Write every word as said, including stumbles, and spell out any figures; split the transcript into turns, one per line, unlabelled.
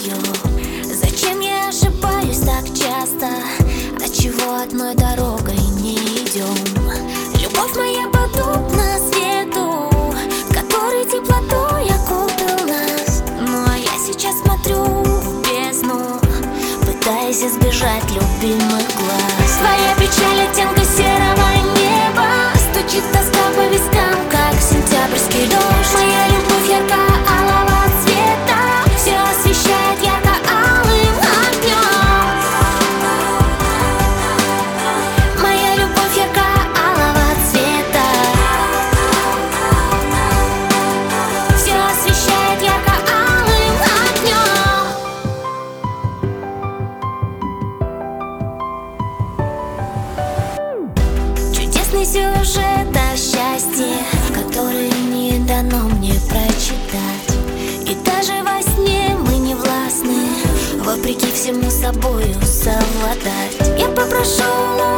ее. Зачем я ошибаюсь так часто? Отчего одной дорогой не идем? Любовь моя подобна свету, который теплотой окутал нас. Ну а я сейчас смотрю в бездну, пытаясь избежать любимых глаз. Твоя печаль оттенка серого неба, стучит тоска по вискам, как сентябрьский дождь. Моя любовь ярко-алого цвета все освещает ярко-алым огнем. Моя любовь ярко-алого цвета все освещает ярко-алым огнем. Чудесный сюжет о счастье, который не дано мне прочитать. И даже во сне мы не властны, вопреки всему собою совладать. Я попрошу